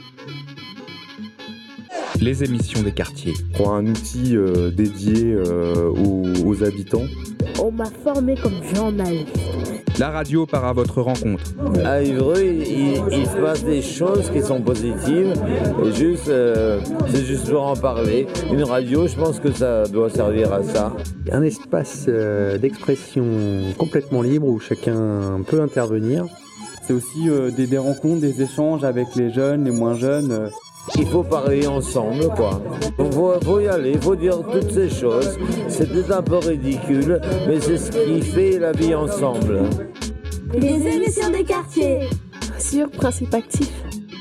Les émissions des quartiers. Pour un outil dédié aux habitants. On m'a formé comme journaliste. La radio part à votre rencontre. À Évreux, il se passe des choses qui sont positives. Et c'est juste pour en parler. Une radio, je pense que ça doit servir à ça. Un espace d'expression complètement libre où chacun peut intervenir. C'est aussi des rencontres, des échanges avec les jeunes, les moins jeunes. Il faut parler ensemble, quoi. Faut y aller, faut dire toutes ces choses. C'est peut-être un peu ridicule, mais c'est ce qui fait la vie ensemble. Les émissions des quartiers. Sur Principe Actif.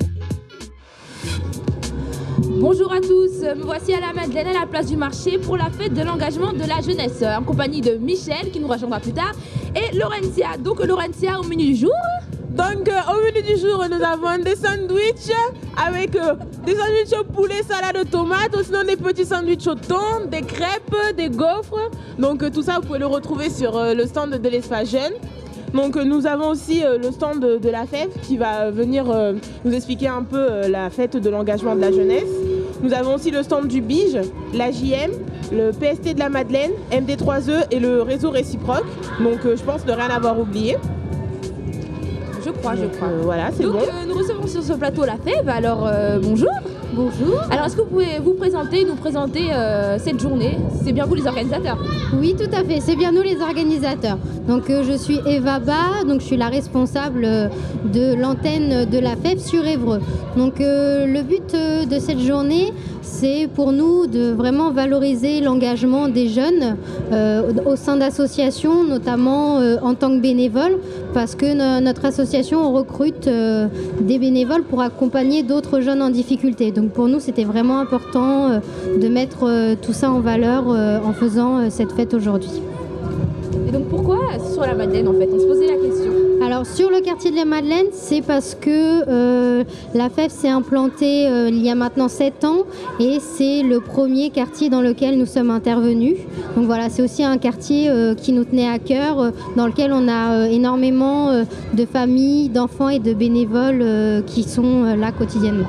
Bonjour à tous, me voici à la Madeleine à la place du marché pour la fête de l'engagement de la jeunesse en compagnie de Michel qui nous rejoindra plus tard et Laurentia. Donc Laurentia au menu du jour. Donc au menu du jour nous avons des sandwichs avec des sandwichs au poulet, salade de tomates, ou sinon des petits sandwichs au thon, des crêpes, des gaufres. Donc tout ça vous pouvez le retrouver sur le stand de l'espace jeune. Donc nous avons aussi le stand de la FEF qui va venir nous expliquer un peu la fête de l'engagement de la jeunesse. Nous avons aussi le stand du BIGE, la JM, le PST de la Madeleine, MD3E et le réseau réciproque. Donc je pense ne rien avoir oublié. Je crois. Voilà, c'est bon. Donc nous recevons sur ce plateau la FEV, alors bonjour. Bonjour. Alors est-ce que vous pouvez nous présenter cette journée? C'est bien vous les organisateurs? Oui, tout à fait, c'est bien nous les organisateurs. Donc je suis Eva Ba, donc je suis la responsable de l'antenne de la FEF sur Évreux. Donc le but de cette journée, c'est pour nous de vraiment valoriser l'engagement des jeunes au sein d'associations, notamment en tant que bénévoles, parce que notre association on recrute des bénévoles pour accompagner d'autres jeunes en difficulté. Donc pour nous, c'était vraiment important de mettre tout ça en valeur en faisant cette fête aujourd'hui. Et donc pourquoi sur la Madeleine en fait? On se posait la question. Alors sur le quartier de la Madeleine, c'est parce que la FEF s'est implantée il y a maintenant 7 ans et c'est le premier quartier dans lequel nous sommes intervenus. Donc voilà, c'est aussi un quartier qui nous tenait à cœur, dans lequel on a énormément de familles, d'enfants et de bénévoles qui sont là quotidiennement.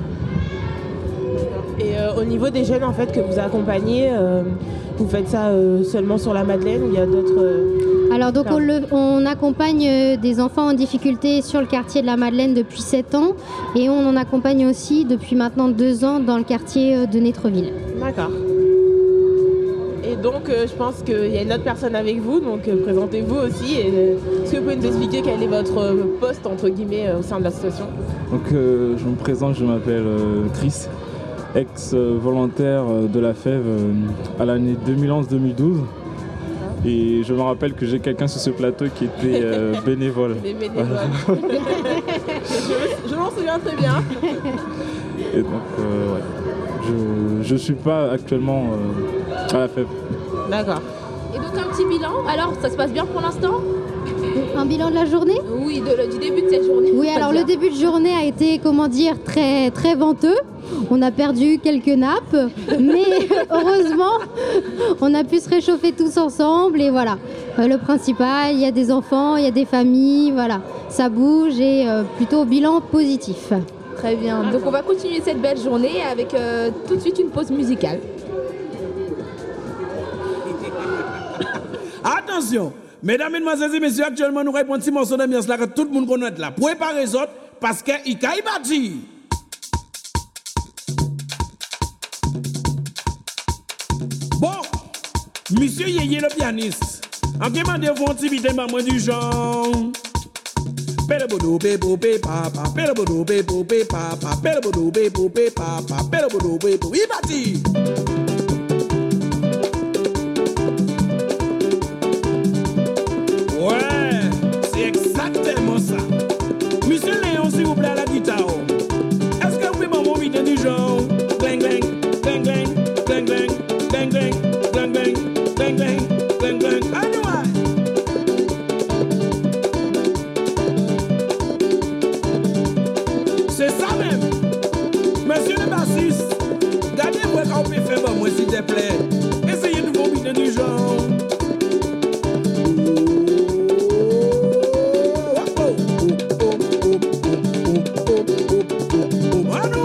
Et au niveau des jeunes en fait que vous accompagnez, vous faites ça seulement sur la Madeleine ou il y a d'autres Alors donc on accompagne des enfants en difficulté sur le quartier de la Madeleine depuis 7 ans et on en accompagne aussi depuis maintenant 2 ans dans le quartier de Nétreville. D'accord. Et donc je pense qu'il y a une autre personne avec vous, donc présentez-vous aussi. Est-ce que vous pouvez nous expliquer quel est votre poste entre guillemets au sein de l'association? Donc je me présente, je m'appelle Chris, ex-volontaire de la FEV à l'année 2011-2012. Et je me rappelle que j'ai quelqu'un sur ce plateau qui était bénévole. Des bénévoles. je m'en souviens très bien. Et donc, je suis pas actuellement à la FEV. D'accord. Et donc un petit bilan, alors ça se passe bien pour l'instant? Un bilan de la journée? Oui, du début de cette journée. Oui, alors le début de journée a été, très, très venteux. On a perdu quelques nappes, mais heureusement, on a pu se réchauffer tous ensemble et voilà. Le principal, il y a des enfants, il y a des familles, voilà. Ça bouge et plutôt bilan positif. Très bien, donc on va continuer cette belle journée avec tout de suite une pause musicale. Attention! Mesdames, Mesdemoiselles et Messieurs, actuellement, nous répondons un petit morceau d'ambiance là que tout le monde connaît là. Préparez les autres parce qu'il y a bâti. Bon, monsieur Yeye le pianiste, en demandez-vous un petit bit de du genre. Pelebodo, bebo, papa, pelebodo, bebo, papa, pelebodo, bebo, papa, pelebodo, bebo, il bâti. Ouais, c'est exactement ça. Monsieur Léon, s'il vous plaît, à la guitare. Est-ce que vous pouvez m'envoyer du genre gling gling, gling gling, gling gling, gling gling, gling gling, gling gling, gling gling. Anyway. C'est ça même. Monsieur le bassiste, gardez-moi quand vous pouvez faire pour moi, s'il te plaît. Essayez de vous mettre du genre. Mano!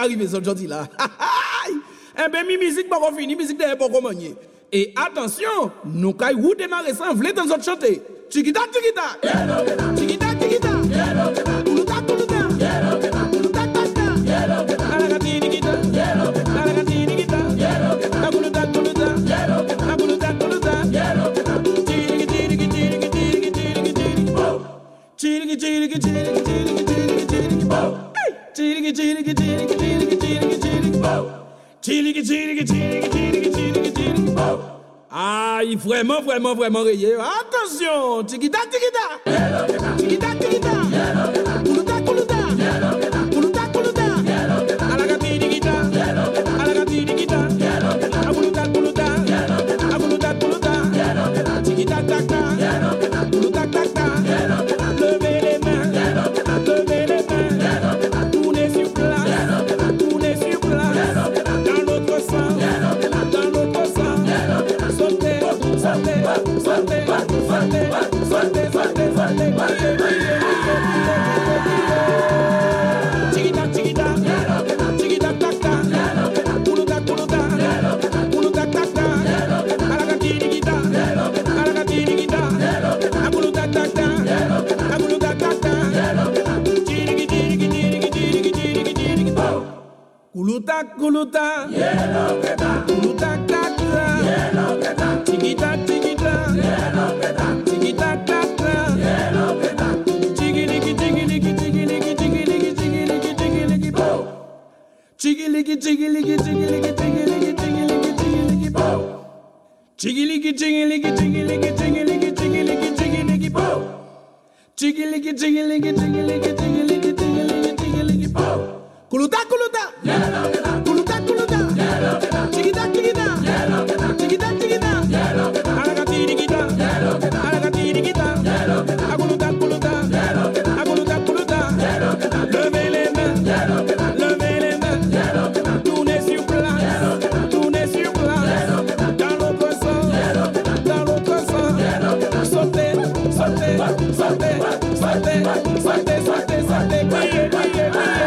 arrivé aujourd'hui là. Eh bien, musique pas fini, musique derrière pas commencer. Et attention, nous allons démarrer sans vouloir dans notre chanter. Chiquita, chiquita. Chiquita, chiquita. Kuluta, kuluta. Kuluta, kuluta. Alagati, chiquita. Alagati, chiquita. Kuluta, kuluta. Kuluta, kuluta. Chiriki, chiriki, chiriki, chiriki, chiriki, chiriki. Chiriki, chiriki, chiriki, chiriki, chiriki, chiriki. Chiriki, chiriki, chiriki, chiriki, chiriki, chiriki. Chiriki, chiriki, chiriki, chiriki, chiriki, chiriki. Aïe, vraiment, vraiment, vraiment rayé. Attention, tikita, tikita. Tikita, tikita. Kuluta, kuluta. Kuluta, kuluta. Alagati, tikita. Alagati, tikita. Akuluta, kuluta. Akuluta, kuluta. Tikita, takta. Kuluta, takta. Levez les mains. Levez les mains. Tournez sur place. Tournez sur place. Dans l'autre sens. Dans l'autre sens. Sautez, sautez, sautez, sautez, sautez, sautez, sautez. Chiquita, chiquita, chiquita, tacta, kuluta, kuluta, kuluta, tacta, alagati, chiquita, alagati, chiquita, akuluta, tacta, akuluta, tacta, chiriki, chiriki, chiriki, chiriki, chiriki, chiriki, kuluta, kuluta, kuluta, tacta, chiquita, chiquita, chiquita, tacta, chigiliki, chigiliki, chigiliki, chigiliki, chigiliki, chigiliki, po. Chigiliki, chigiliki, chigiliki, chigiliki, chigiliki, chigiliki, po. Chigiliki, chigiliki, chigiliki, chigiliki, chigiliki, chigiliki, po. Chigiliki, chigiliki, chigiliki, chigiliki, chigiliki, chigiliki, po. Kuluta, kuluta, kuluta, kuluta, chiquita, chiquita, chiquita, chiquita, alagati, chiquita, alagati, chiquita, akuluta, kuluta, akuluta, kuluta, levez les mains, levez les mains, tournez sur place, tournez sur place, dans l'autre sens, sautez, sautez, sautez, sautez, sautez, sautez, sautez, priez, priez, priez,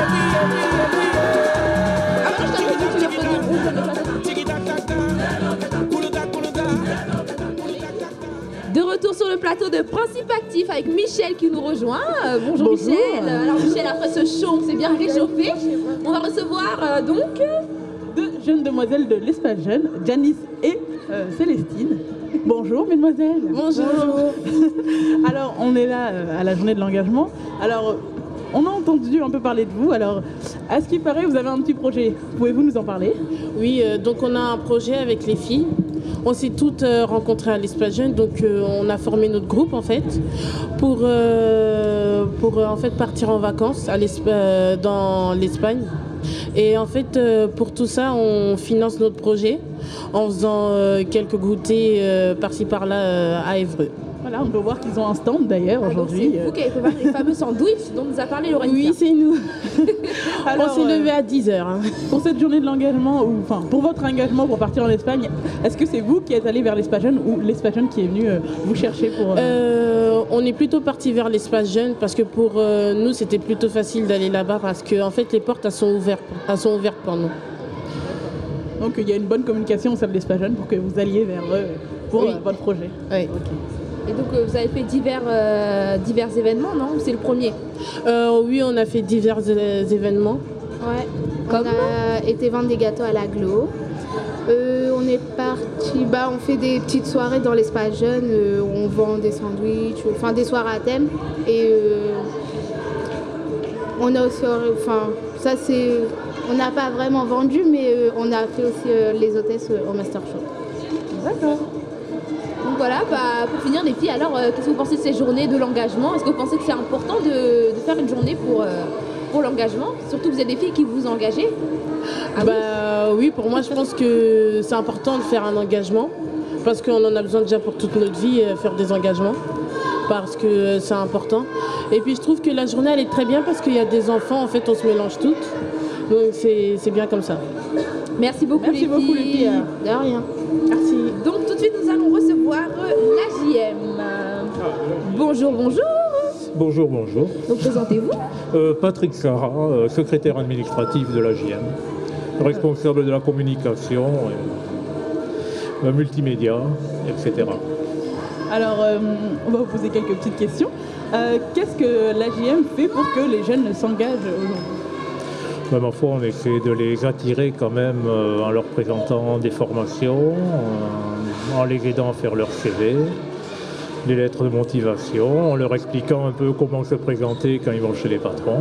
De retour sur le plateau de Principe Actif avec Michel qui nous rejoint. Bonjour Michel. Alors Michel, après ce show, on s'est bien réchauffé. On va recevoir donc deux jeunes demoiselles de l'Espace Jeune, Janice et Célestine. Bonjour mesdemoiselles. Bonjour. Alors on est là à la journée de l'engagement. Alors on a entendu un peu parler de vous. Alors à ce qui paraît, vous avez un petit projet. Pouvez-vous nous en parler? Oui, donc on a un projet avec les filles. On s'est toutes rencontrées à l'Espace Jeune, donc on a formé notre groupe en fait pour en fait partir en vacances dans l'Espagne. Et en fait pour tout ça on finance notre projet en faisant quelques goûters par-ci par-là à Évreux. Voilà, on peut voir qu'ils ont un stand d'ailleurs aujourd'hui. C'est vous qui avez préparé les fameux sandwichs dont nous a parlé Laurentia. Oui, c'est nous. Alors, on s'est levé à 10h. Hein. Pour cette journée de l'engagement, ou enfin pour votre engagement pour partir en Espagne, est-ce que c'est vous qui êtes allé vers l'Espace Jeune ou l'Espace Jeune qui est venu vous chercher pour... On est plutôt parti vers l'Espace Jeune parce que pour nous c'était plutôt facile d'aller là-bas parce que en fait les portes elles sont ouvertes pour nous. Donc il y a une bonne communication au sein de l'Espace Jeune pour que vous alliez vers eux pour votre projet. Oui. Okay. Et donc vous avez fait divers événements, non? C'est le premier? Oui, on a fait divers événements. Ouais. On a été vendre des gâteaux à l'agglo. On est parti, on fait des petites soirées dans l'Espace Jeune, on vend des sandwichs, enfin des soirées à thème. Et on a aussi, ça c'est, on n'a pas vraiment vendu, mais on a fait aussi les hôtesses au Master Show. D'accord. Donc voilà, pour finir les filles, alors qu'est-ce que vous pensez de ces journées de l'engagement? Est-ce que vous pensez que c'est important de faire une journée pour l'engagement? Surtout que vous êtes des filles qui vous engagez. Oui, pour moi je pense que c'est important de faire un engagement parce qu'on en a besoin déjà pour toute notre vie, faire des engagements parce que c'est important. Et puis je trouve que la journée elle est très bien parce qu'il y a des enfants, en fait on se mélange toutes, donc c'est bien comme ça. Merci beaucoup les filles. De rien. Merci. Donc tout de suite nous allons recevoir la JM. Bonjour, bonjour. Bonjour, bonjour. Donc présentez-vous. Patrick Sarra, secrétaire administratif de l'AJM, responsable de la communication, multimédia, etc. Alors, on va vous poser quelques petites questions. Qu'est-ce que l'AJM fait pour que les jeunes s'engagent aujourd'hui? Ma foi, on essaie de les attirer quand même en leur présentant des formations, en les aidant à faire leur CV, des lettres de motivation, en leur expliquant un peu comment se présenter quand ils vont chez les patrons,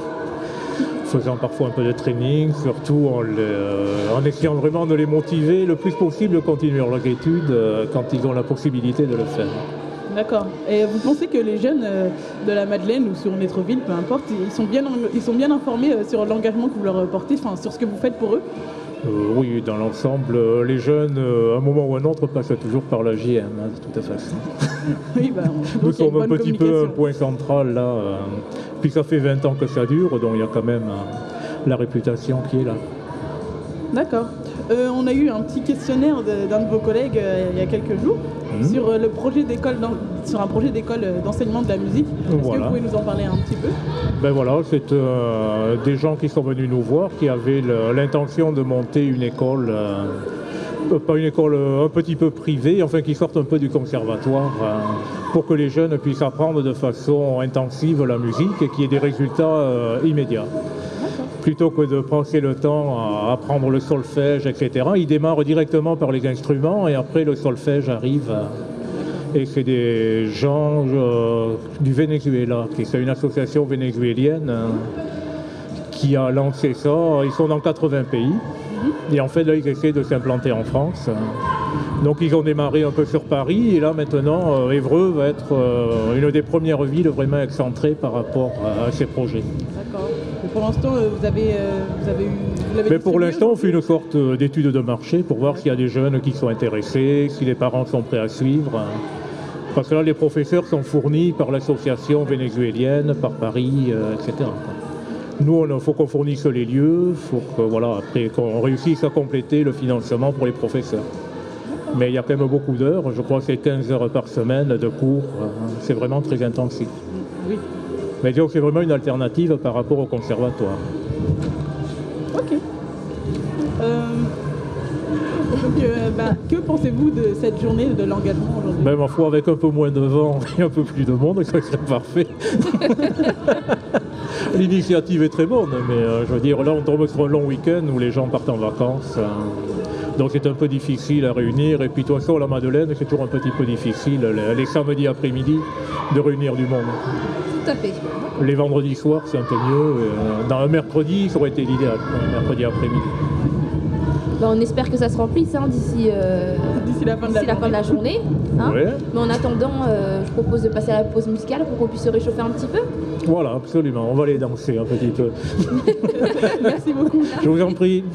en faisant parfois un peu de training, surtout en essayant vraiment de les motiver le plus possible à continuer leurs études quand ils ont la possibilité de le faire. D'accord. Et vous pensez que les jeunes de la Madeleine ou sur Nétreville, peu importe, ils sont bien informés sur l'engagement que vous leur portez, enfin sur ce que vous faites pour eux? Oui, dans l'ensemble, les jeunes, à un moment ou un autre, passent toujours par la JM, hein, de toute façon. Oui, nous sommes un petit peu un point central là. Puis ça fait 20 ans que ça dure, donc il y a quand même la réputation qui est là. D'accord. On a eu un petit questionnaire d'un de vos collègues il y a quelques jours sur le projet d'école, sur un projet d'école d'enseignement de la musique. Est-ce que vous pouvez nous en parler un petit peu? Ben voilà, c'est des gens qui sont venus nous voir, qui avaient l'intention de monter une école, pas une école un petit peu privée, enfin qui sortent un peu du conservatoire, pour que les jeunes puissent apprendre de façon intensive la musique et qu'il y ait des résultats immédiats. Plutôt que de passer le temps à apprendre le solfège, etc. Ils démarrent directement par les instruments et après le solfège arrive. Et c'est des gens du Venezuela, qui est une association vénézuélienne qui a lancé ça. Ils sont dans 80 pays. Et en fait, là, ils essaient de s'implanter en France. Donc ils ont démarré un peu sur Paris et là maintenant Évreux va être une des premières villes vraiment excentrées par rapport à ces projets. D'accord. Et pour l'instant, vous avez eu... Mais pour l'instant, on fait une sorte d'étude de marché pour voir s'il y a des jeunes qui sont intéressés, si les parents sont prêts à suivre. Parce que là, les professeurs sont fournis par l'association vénézuélienne, par Paris, etc. Nous, il faut qu'on fournisse les lieux, il faut que, voilà, après qu'on réussisse à compléter le financement pour les professeurs. Mais il y a quand même beaucoup d'heures, je crois que c'est 15 heures par semaine de cours, c'est vraiment très intensif. Oui. Mais disons que c'est vraiment une alternative par rapport au conservatoire. Ok. Que pensez-vous de cette journée de l'engagement aujourd'hui? Ben, ma foi, avec un peu moins de vent et un peu plus de monde, ça serait parfait. L'initiative est très bonne, mais je veux dire, là on tombe sur un long week-end où les gens partent en vacances. Donc c'est un peu difficile à réunir. Et puis de toute façon, la Madeleine, c'est toujours un petit peu difficile, les samedis après-midi, de réunir du monde. Tout à fait. Les vendredis soirs, c'est un peu mieux. Dans un mercredi, ça aurait été l'idéal, un mercredi après-midi. Ben, on espère que ça se remplisse d'ici la fin de la journée. Hein. Ouais. Mais en attendant, je propose de passer à la pause musicale pour qu'on puisse se réchauffer un petit peu. Voilà, absolument. On va aller danser un petit peu. Merci beaucoup. Je vous en prie.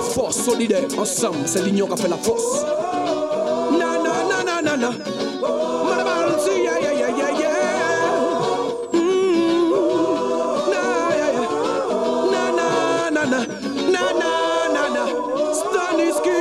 force solidaire, ensemble, c'est l'union qui a fait la force. Na na na na na na. Madabansi, yeah yeah yeah yeah yeah. Na yeah yeah. Na na na na na na na na. Staniski.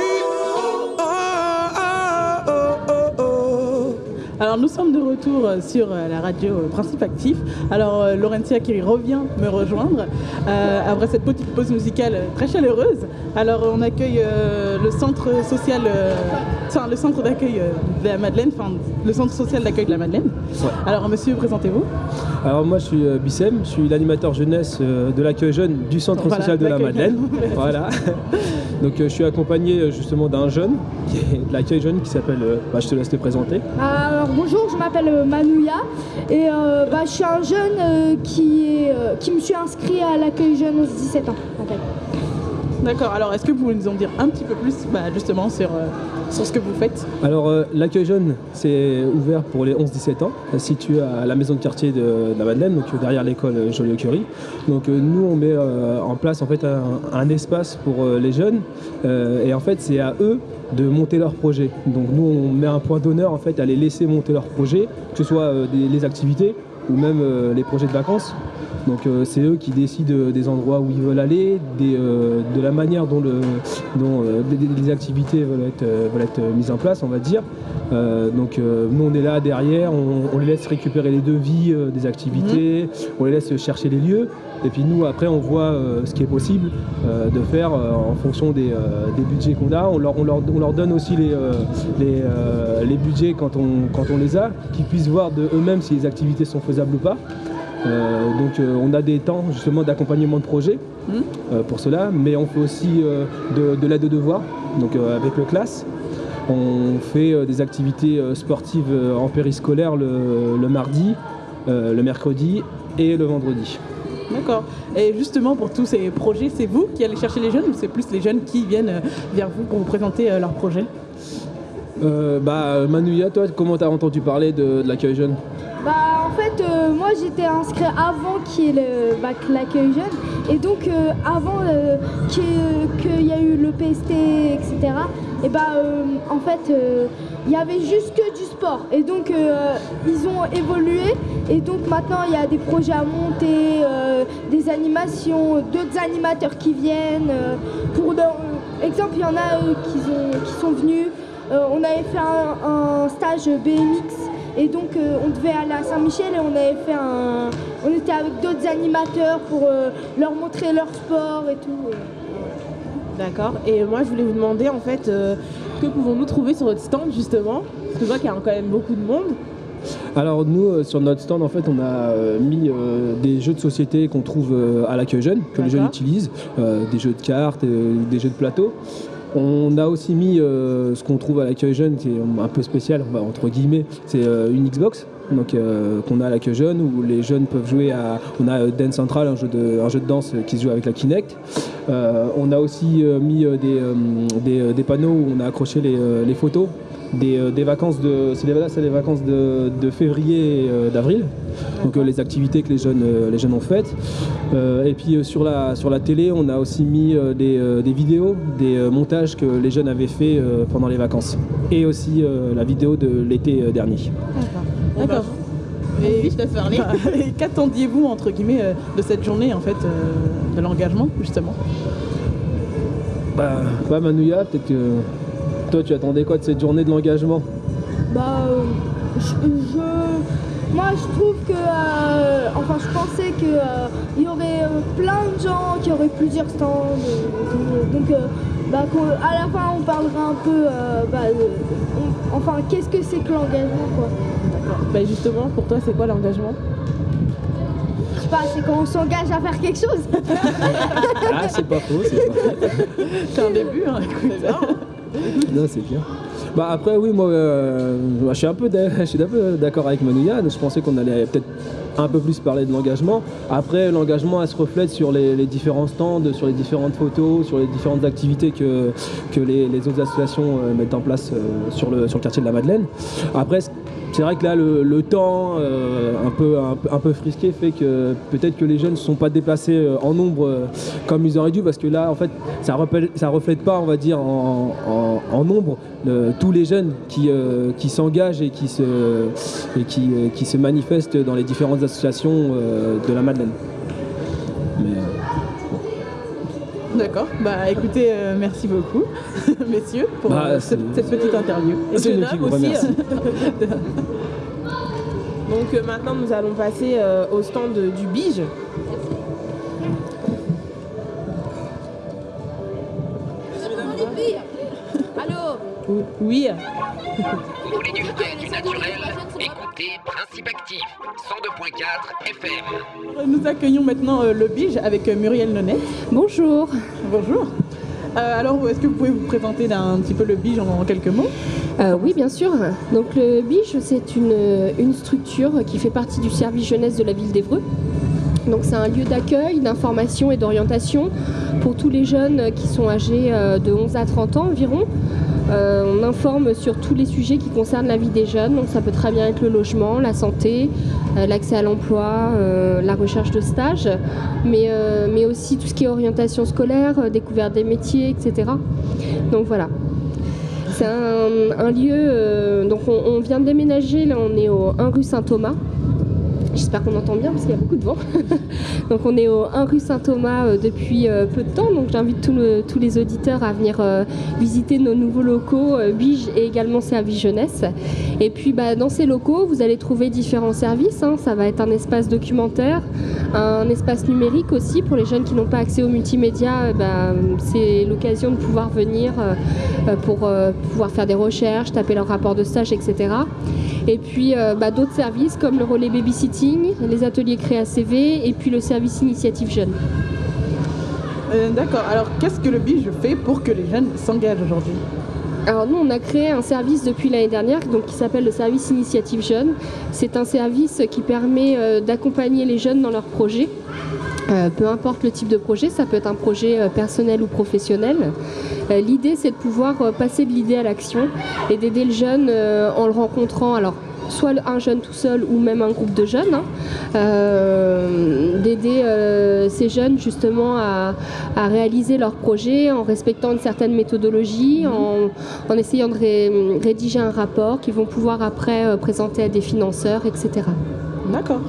Alors nous sommes de retour sur la radio Principe Actif. Alors Laurentia qui revient me rejoindre après cette petite pause musicale très chaleureuse. Alors on accueille le centre social, le centre d'accueil de la Madeleine, le centre social d'accueil de la Madeleine. Ouais. Alors monsieur, présentez-vous. Alors moi je suis Bissem, je suis l'animateur jeunesse de l'accueil jeune du centre social de la Madeleine. Voilà. Donc je suis accompagné justement d'un jeune, qui est de l'accueil jeune, qui s'appelle, je te laisse te présenter. Alors bonjour, je m'appelle Manouya et je suis un jeune qui me suis inscrit à l'accueil jeune aux 17 ans en fait. D'accord, alors est-ce que vous pouvez nous en dire un petit peu plus justement sur ce que vous faites? Alors l'accueil jeune c'est ouvert pour les 11-17 ans, situé à la maison de quartier de la Madeleine, donc derrière l'école Joliot-Curie. Donc nous on met en place en fait un espace pour les jeunes et en fait c'est à eux de monter leur projet. Donc nous on met un point d'honneur en fait à les laisser monter leur projet, que ce soit les activités ou même les projets de vacances. Donc c'est eux qui décident des endroits où ils veulent aller, de la manière dont les activités veulent être mises en place, on va dire. Donc nous on est là derrière, on les laisse récupérer les devis des activités, on les laisse chercher les lieux. Et puis nous après on voit ce qui est possible de faire en fonction des budgets qu'on a. On leur donne aussi les budgets quand on les a, qu'ils puissent voir de eux-mêmes si les activités sont faisables ou pas. Donc on a des temps justement d'accompagnement de projet pour cela, mais on fait aussi de l'aide aux devoirs, donc avec le classe. On fait des activités sportives en périscolaire le mardi, le mercredi et le vendredi. D'accord. Et justement pour tous ces projets, c'est vous qui allez chercher les jeunes ou c'est plus les jeunes qui viennent vers vous pour vous présenter leurs projets? Manouya, toi comment t'as entendu parler de l'accueil jeune? En fait, moi j'étais inscrit avant qu'il y ait l'accueil jeune et donc avant qu'il y a eu le PST, etc. En fait, il y avait juste que du sport et donc ils ont évolué et donc maintenant il y a des projets à monter, des animations, d'autres animateurs qui viennent. Pour exemple, il y en a qui sont venus. On avait fait un stage BMX. Et donc on devait aller à Saint-Michel et on était avec d'autres animateurs pour leur montrer leur sport et tout. D'accord. Et moi je voulais vous demander en fait que pouvons-nous trouver sur votre stand justement? Parce que je vois qu'il y a quand même beaucoup de monde. Alors nous sur notre stand en fait on a mis des jeux de société qu'on trouve à l'accueil jeune, que les jeunes utilisent, des jeux de cartes, des jeux de plateau. On a aussi mis ce qu'on trouve à l'accueil jeune qui est un peu spécial, entre guillemets, c'est une Xbox donc, qu'on a à l'accueil jeune où les jeunes peuvent jouer à... On a Dance Central, un jeu de danse qui se joue avec la Kinect. On a aussi mis des panneaux où on a accroché les photos des vacances c'est les vacances de février et d'avril, donc les activités que les jeunes ont faites. Et puis sur la télé on a aussi mis des vidéos, des montages que les jeunes avaient fait pendant les vacances et aussi la vidéo de l'été dernier. D'accord. Et qu'attendiez-vous entre guillemets de cette journée en fait de l'engagement justement? Manouya, peut-être que toi, tu attendais quoi de cette journée de l'engagement? Moi, je trouve que... je pensais qu'il y aurait plein de gens, qu'il y aurait plusieurs stands. Donc, à la fin, on parlera un peu... qu'est-ce que c'est que l'engagement, quoi. D'accord. Justement, pour toi, c'est quoi l'engagement? Je sais pas, c'est quand on s'engage à faire quelque chose. C'est pas faux, C'est un début, hein, écoute. Non, c'est bien. Après, oui, moi, je suis un peu d'accord avec Manouya. Je pensais qu'on allait peut-être un peu plus parler de l'engagement. Après, l'engagement, elle se reflète sur les différents stands, sur les différentes photos, sur les différentes activités que les autres associations mettent en place sur le quartier de la Madeleine. Après, ce c'est vrai que là, le temps un peu frisqué fait que peut-être que les jeunes ne sont pas déplacés en nombre comme ils auraient dû, parce que là, en fait, ça reflète pas, on va dire, en nombre tous les jeunes qui s'engagent et qui se manifestent dans les différentes associations de la Madeleine. D'accord, bah écoutez, merci beaucoup, messieurs, pour cette petite interview. C'est nous qui vous remercie. Donc maintenant, nous allons passer au stand du Bige. Allô? Oui. Vous voulez du frais et du naturel? Écoutez Principe Actif, 102.4 FM. Nous accueillons maintenant le Bige avec Muriel Nonnet. Bonjour. Bonjour. Alors, est-ce que vous pouvez vous présenter un petit peu le Bige en quelques mots? Oui, bien sûr. Donc le Bige, c'est une structure qui fait partie du service jeunesse de la ville d'Évreux. Donc c'est un lieu d'accueil, d'information et d'orientation pour tous les jeunes qui sont âgés de 11 à 30 ans environ. On informe sur tous les sujets qui concernent la vie des jeunes, donc ça peut très bien être le logement, la santé, l'accès à l'emploi, la recherche de stage, mais aussi tout ce qui est orientation scolaire, découverte des métiers, etc. Donc voilà. C'est un lieu, donc on vient de déménager, là on est au 1 rue Saint-Thomas. J'espère qu'on entend bien parce qu'il y a beaucoup de vent. Donc on est au 1 rue Saint-Thomas depuis peu de temps. Donc j'invite tous les auditeurs à venir visiter nos nouveaux locaux, Bige et également service jeunesse. Et puis dans ces locaux, vous allez trouver différents services. Ça va être un espace documentaire, un espace numérique aussi pour les jeunes qui n'ont pas accès aux multimédia. C'est l'occasion de pouvoir venir pour pouvoir faire des recherches, taper leur rapport de stage, etc. Et puis d'autres services comme le relais babysitting, les ateliers Créa CV et puis le service initiative jeune. D'accord, alors qu'est-ce que le Bige fait pour que les jeunes s'engagent aujourd'hui? Alors nous, on a créé un service depuis l'année dernière donc, qui s'appelle le service initiative jeune. C'est un service qui permet d'accompagner les jeunes dans leurs projets. Peu importe le type de projet, ça peut être un projet personnel ou professionnel. L'idée, c'est de pouvoir passer de l'idée à l'action et d'aider le jeune en le rencontrant. Alors, soit un jeune tout seul ou même un groupe de jeunes, d'aider ces jeunes justement à réaliser leurs projets en respectant une certaine méthodologie, en essayant de rédiger un rapport qu'ils vont pouvoir après présenter à des financeurs, etc. D'accord.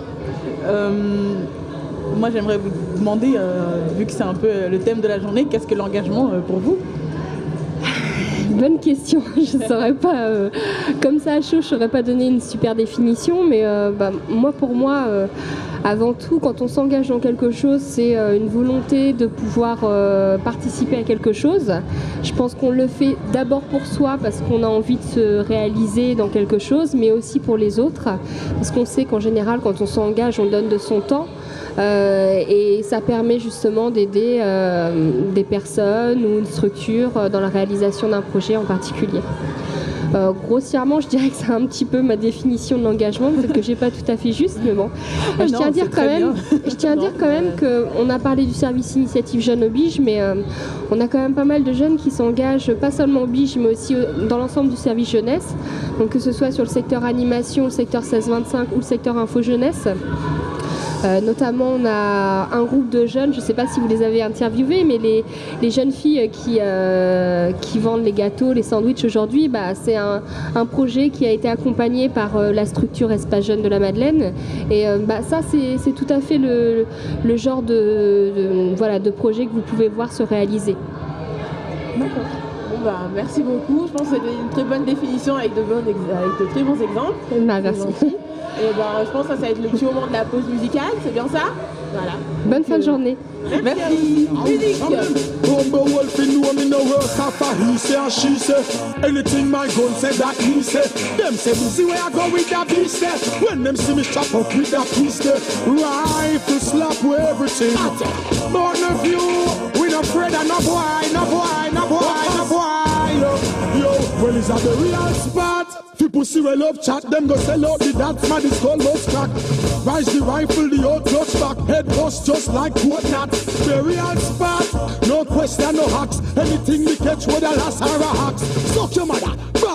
Moi j'aimerais vous demander, vu que c'est un peu le thème de la journée, qu'est-ce que l'engagement pour vous? Bonne question, je ne saurais pas, comme ça à chaud, je ne saurais pas donner une super définition, mais pour moi, avant tout, quand on s'engage dans quelque chose, c'est une volonté de pouvoir participer à quelque chose. Je pense qu'on le fait d'abord pour soi, parce qu'on a envie de se réaliser dans quelque chose, mais aussi pour les autres, parce qu'on sait qu'en général, quand on s'engage, on donne de son temps. Et ça permet justement d'aider des personnes ou une structure dans la réalisation d'un projet en particulier. Grossièrement, je dirais que c'est un petit peu ma définition de l'engagement, peut-être que j'ai pas tout à fait juste, mais bon. Je tiens à dire quand même qu'on a parlé du service initiative jeune au Bige, mais on a quand même pas mal de jeunes qui s'engagent, pas seulement au Bige, mais aussi dans l'ensemble du service jeunesse. Donc que ce soit sur le secteur animation, le secteur 16-25 ou le secteur info jeunesse. Notamment, on a un groupe de jeunes, je ne sais pas si vous les avez interviewés, mais les jeunes filles qui vendent les gâteaux, les sandwichs aujourd'hui, c'est un projet qui a été accompagné par la structure Espace Jeunes de la Madeleine. Et ça, c'est tout à fait le genre de projet que vous pouvez voir se réaliser. D'accord. Bon, merci beaucoup. Je pense que c'était une très bonne définition avec de très bons exemples. Merci. Et je pense que ça va être le petit moment de la pause musicale, c'est bien ça? Voilà. Bonne fin de journée. Merci. Musique. Anything my gun said that he said. Them say we see where I go with that piece there. When them see me chop up with that piece there, rifle slap with everything. But no view, we no afraid of no boy, no boy, no boy, no boy. Yo, well is that the real spot? People see we love chat, them go sell out the dance man is called most crack. Rise the rifle, the old clutch back, head bust just like court nuts. The real spot, no question, no hacks. Anything we catch with a lass or a hacks. Suck your mother, bad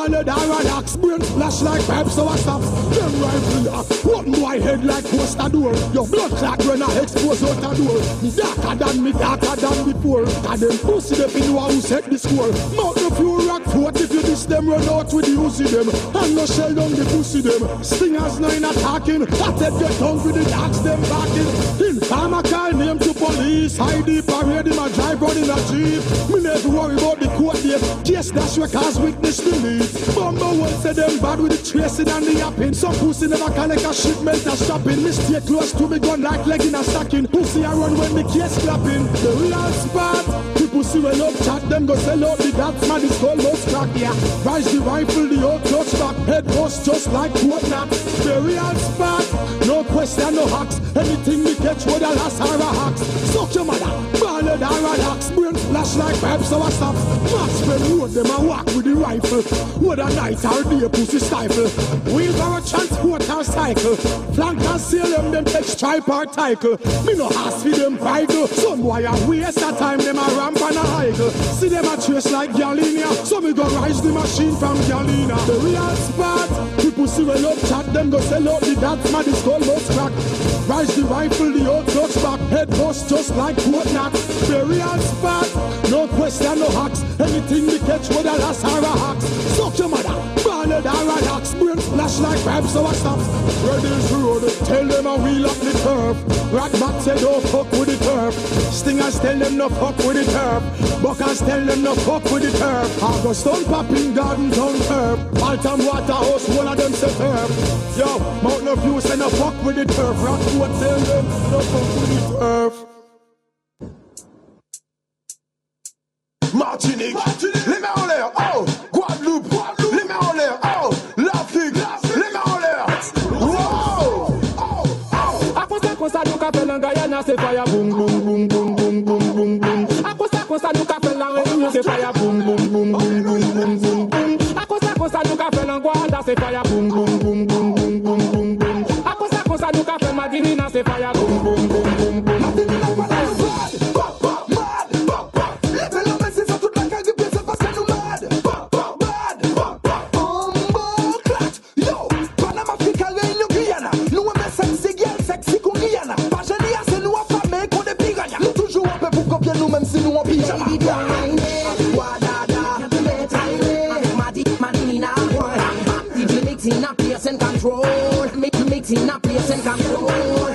ballad I relax, brain flash like pipes, so I stop. Them rifle lock, one boy head like poster door. Your blood clot when I expose out the door. Me darker than before. Cause them pussy them in who set the score. Mount the few rock fort if you diss them, run out with the use them. And no shell down the pussy them. Stingers no in attacking. That head get down with the dogs them backing. In time I call name to police. Hide the parade him a drive round in a jeep. Me never worry about the court date. Yes, that's records witness the lead. Bumbo will say them bad with the tracing and the yapping. Some pussy never collect a shipment a shopping. Me stay close to me gun like leg in a stacking. Pussy I run when the case clapping. The real spot. The pussy will up chat them go sell out the dots. Man is called most crack, yeah. Rise the rifle, the old clutch back. Head bust just like Fort Knox. The real spot. No question, no hacks. Anything we catch with a last or a hacks. Suck your mother. Ballad or relax. Brain flash like pipes so I stop. Max when road them a walk with the rifle. With a night or day pussy stifle. Wheel for a transport or cycle. Flank and sail them take stripe or title. Me no ask for them vital. Some boy a waste of time them a ramp and a higgle. See them a trace like Galina. So me go rise the machine from Galina. The real spot. People see well up chat them go sell out the dots. Man is called most crack. Rise the rifle the old clutch back. Head bust just like Fort Knox. The real spot. No question no hacks. Anything we catch with a last or a hacks. Suck your mother. Ballad or relax. Brain flash like pipes so I stop. Reddy's road. Tell them a wheel up the turf. Rat bat say don't fuck with the turf. Stingers tell them no fuck with the turf. Buckers tell them no fuck with the turf. August stone popping garden town turf. Altam Waterhouse one of them say turf. Yo, Mountain View say no fuck with the turf. Rockwood tell them no fuck with the turf. Martinique, les mains en l'air, oh, Guadeloupe, les mains en l'air, oh, l'Afrique, les mains en l'air, wow, oh, oh. A cosa nous capelle en Guyana, c'est fire boom boom boom boom boom boom boom boom. A cosa nous capelle en Réunion, c'est fire boom boom boom boom boom boom boom boom. A cosa nous capelle en Guada, c'est fire boom boom boom boom boom boom boom boom. A cosa nous capelle Madinina, c'est fire boom boom boom boom boom. Mixing up place and control. Mixing up place and control.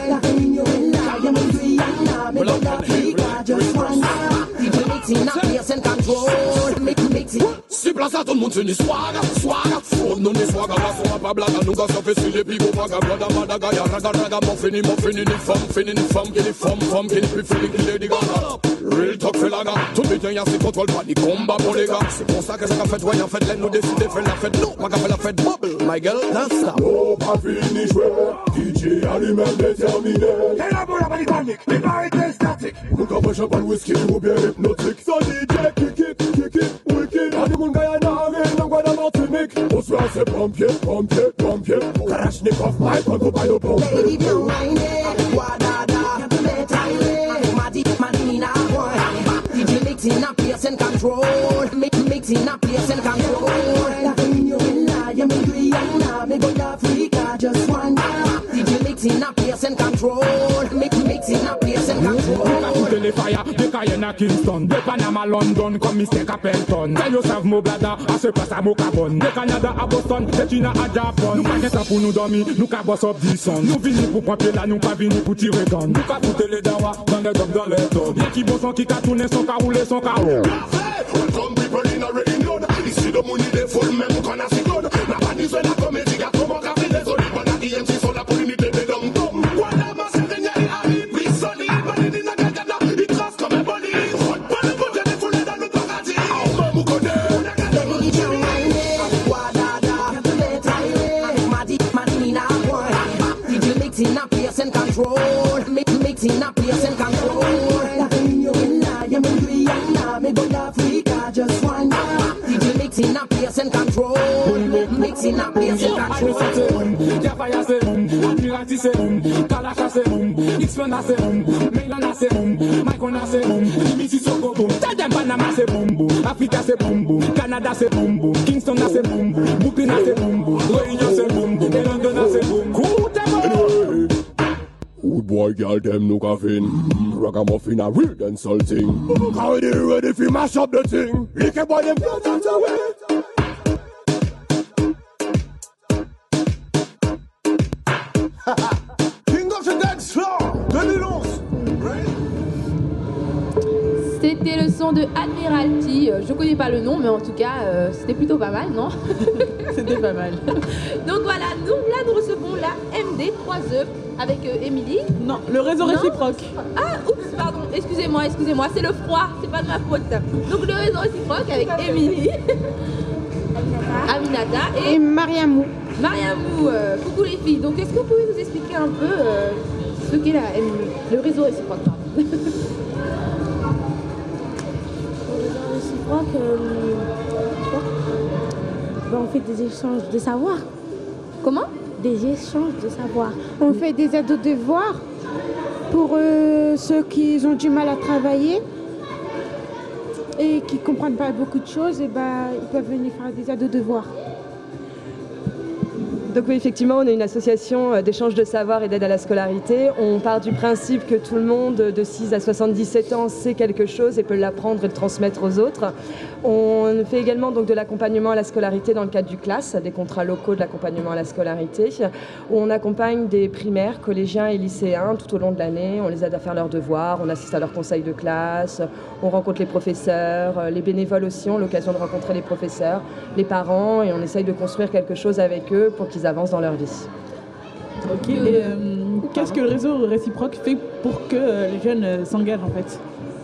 Mixing up place and control. Mixing. Si place à tout le monde c'est une swag, swag. Oh non les swag, on va pas blague, nous gars ça fait sur les pigots, vaga, blada, madaga, ya raga, raga, mon fini, ni femme, qui les femmes, qui les plus fini, qui les dégâts. Real talk fait la gare, tout le temps y'a ses contrôles, pas des combats pour les gars. C'est pour ça que ça qu'a fait, ouais, en fait, l'aide nous décide de faire la fête, non, pas qu'a fait la fête, bubble, my girl, don't stop. Oh, pas fini jouer, DJ a lui-même déterminé. C'est la boule à panique, les barres étaient statiques. Nous qu'en fait champagne whisky ou bien hypnotique. So DJ, kick it, wicked. A des mouns Guyana, avec l'angoisse de Martinique. On se lance pompier. Kalashnikov, my punk up by the pump. Baby, don't mind it, Guadada, Madina, DJ mixing up place and control. Mixing up place and control. La Réunion, ya me Guyana, me go d'Africa, just one. DJ mixing up place and control. Mixing up place and control. Les fires, de Cayenne à Kingston, de Panama, London, comme Mr. Capleton. Tell yourself mo blada, à ce place à Mocabon. De Canada à Boston, de China à Japon. Nous pas qu'un temps pour nous dormir, nous qu'à boss up du son. Nous venons pour prendre pied là, nous pas venus pour tirer gun. Nous qu'à foutre les dawa, dans les dogs, dans les togs. Y'a qui bon son, qui qu'a tourné son car roulé son car. Welcome people in a rain load. Ici le monde est full, même qu'on a si good. La panise de la comédie, y'a comment café des olives. On a dit MC sont là pour l'unité des dom-dom. Guadama, c'est rien, il arrive, oui, solide. Madinina, Gagana, il trace comme un bolide. Rote pas le bon, j'ai défoulé dans le paradis. On me connaît. Madinina, DJ mixing up place and control. Mixing up place and control. La Réunion, ya me Guyana, me go d'Africa, just one. DJ mixing up place and control. Mixing up place and control. Jafaya c'est boom, Admirati c'est boom, Kalaka c'est boom, This one I say boom boom, Mainland I say boom boom, my one I say boom boom, Mississauga boom. Tell them Panama say boom boom, Africa say boom boom, Canada say boom boom, Kingston I say boom boom, Brooklyn I say boom boom, Réunion say boom boom, et London I say boom boom. Good boy, girl, them no caffeine. Ragamuffin a real dancehall thing. How they ready fi mash up the thing? Lick a boy them blood and away. King of the Dance Floor 2011. C'était le son de Admiralty. Je connais pas le nom, mais en tout cas, c'était plutôt pas mal, non? C'était pas mal. Donc voilà, nous recevons la MD3E avec Émilie. Non, le réseau réciproque. Ah, oups, pardon, excusez-moi, c'est le froid, c'est pas de ma faute. Donc le réseau réciproque avec Émilie, Aminata et Mariamou. Mariamou, coucou les filles. Donc est-ce que vous pouvez nous expliquer un peu ce qu'est le réseau réciproque? On fait des échanges de savoir. Comment? Des échanges de savoir. On fait des aides aux devoirs pour ceux qui ont du mal à travailler et qui ne comprennent pas beaucoup de choses, et ils peuvent venir faire des aides aux devoirs. Donc oui, effectivement, on est une association d'échange de savoir et d'aide à la scolarité. On part du principe que tout le monde de 6 à 77 ans sait quelque chose et peut l'apprendre et le transmettre aux autres. On fait également donc de l'accompagnement à la scolarité dans le cadre du CLAS, des contrats locaux de l'accompagnement à la scolarité, où on accompagne des primaires, collégiens et lycéens tout au long de l'année. On les aide à faire leurs devoirs, on assiste à leurs conseils de classe, on rencontre les professeurs, les bénévoles aussi ont l'occasion de rencontrer les professeurs, les parents, et on essaye de construire quelque chose avec eux pour qu'ils avancent dans leur vie. Ok, et qu'est-ce que le réseau réciproque fait pour que les jeunes s'engagent en fait?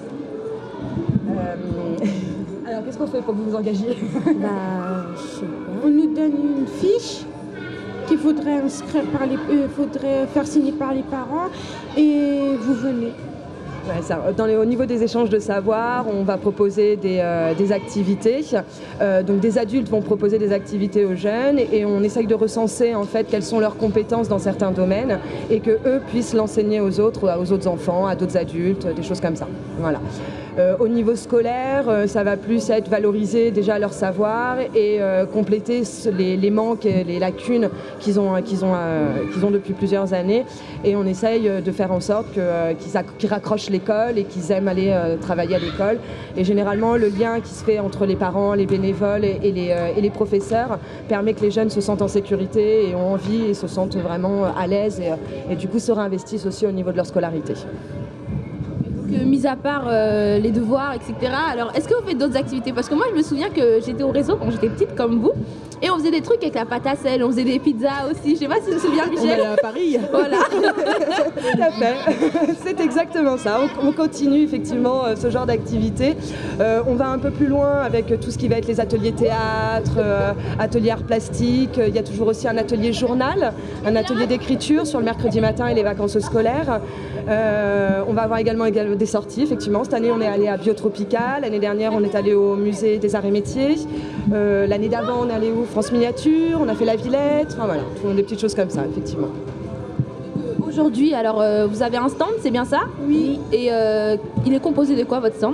Alors qu'est-ce qu'on fait pour que vous vous engagiez? On nous donne une fiche qu'il faudrait inscrire faudrait faire signer par les parents, et vous venez. Ouais, ça, au niveau des échanges de savoir, on va proposer des activités. Donc des adultes vont proposer des activités aux jeunes, et on essaye de recenser en fait quelles sont leurs compétences dans certains domaines et que eux puissent l'enseigner aux autres enfants, à d'autres adultes, des choses comme ça. Voilà. Au niveau scolaire, ça va plus être valoriser déjà leur savoir et compléter les manques et les lacunes qu'ils ont depuis plusieurs années. Et on essaye de faire en sorte qu'ils raccrochent l'école et qu'ils aiment aller travailler à l'école. Et généralement, le lien qui se fait entre les parents, les bénévoles et les professeurs permet que les jeunes se sentent en sécurité et ont envie et se sentent vraiment à l'aise et du coup se réinvestissent aussi au niveau de leur scolarité. Mis à part les devoirs, etc. Alors, est-ce que vous faites d'autres activités? Parce que moi, je me souviens que j'étais au réseau quand j'étais petite, comme vous, et on faisait des trucs avec la pâte à sel, on faisait des pizzas aussi. Je sais pas si tu te souviens, Michel. On allait à Paris. Voilà. Tout à fait. C'est exactement ça. On continue effectivement ce genre d'activité. On va un peu plus loin avec tout ce qui va être les ateliers théâtre, ateliers arts plastiques. Il y a toujours aussi un atelier journal, un atelier d'écriture sur le mercredi matin et les vacances scolaires. On va avoir également des sorties, effectivement. Cette année, on est allé à Biotropical. L'année dernière, on est allé au musée des arts et métiers. L'année d'avant, on est allé au France Miniature. On a fait la Villette. Enfin voilà, des petites choses comme ça, effectivement. Aujourd'hui, alors, vous avez un stand, c'est bien ça? Oui. Et il est composé de quoi, votre stand?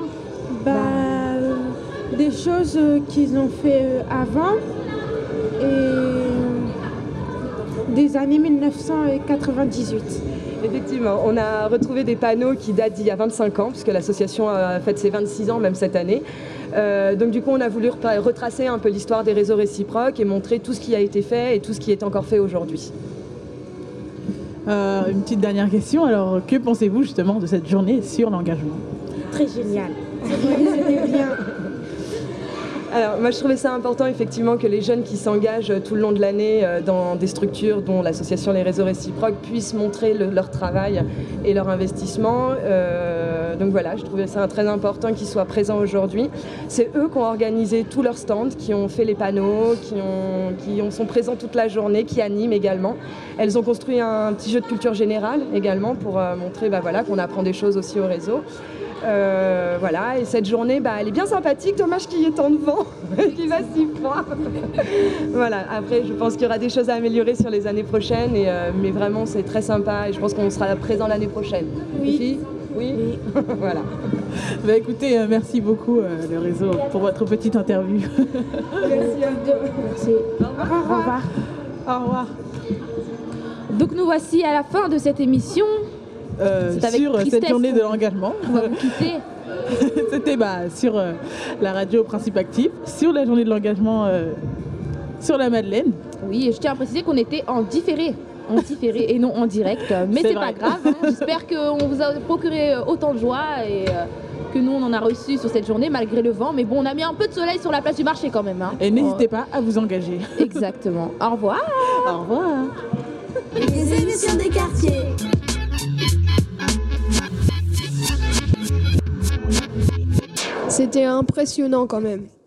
Des choses qu'ils ont fait avant et des années 1998. Effectivement, on a retrouvé des panneaux qui datent d'il y a 25 ans, puisque l'association a fait ses 26 ans même cette année. Donc du coup, on a voulu retracer un peu l'histoire des réseaux réciproques et montrer tout ce qui a été fait et tout ce qui est encore fait aujourd'hui. Une petite dernière question, alors que pensez-vous justement de cette journée sur l'engagement? Très génial. C'était bien. Alors moi je trouvais ça important effectivement que les jeunes qui s'engagent tout le long de l'année dans des structures dont l'association Les Réseaux Réciproques puissent montrer leur travail et leur investissement. Donc voilà, je trouvais ça très important qu'ils soient présents aujourd'hui. C'est eux qui ont organisé tous leurs stands, qui ont fait les panneaux, qui sont présents toute la journée, qui animent également. Elles ont construit un petit jeu de culture générale également pour montrer qu'on apprend des choses aussi au réseau. Voilà, et cette journée, elle est bien sympathique, dommage qu'il y ait tant de vent et qu'il va si froid. Voilà, après, je pense qu'il y aura des choses à améliorer sur les années prochaines, mais vraiment, c'est très sympa et je pense qu'on sera présent l'année prochaine. Oui. Oui. Voilà. Écoutez, merci beaucoup, le réseau, pour votre petite interview. Merci à vous. Merci. Au revoir. Au revoir. Donc nous voici à la fin de cette émission. Sur cette journée de l'engagement. On va vous quitter. C'était sur la radio Principe Actif, sur la journée de l'engagement sur la Madeleine. Oui, et je tiens à préciser qu'on était en différé et non en direct, mais c'est pas grave. J'espère qu'on vous a procuré autant de joie et que nous on en a reçu sur cette journée malgré le vent. Mais bon, on a mis un peu de soleil sur la place du marché quand même. Et n'hésitez pas à vous engager. Exactement. Au revoir. Au revoir. Les émissions des quartiers. C'était impressionnant quand même.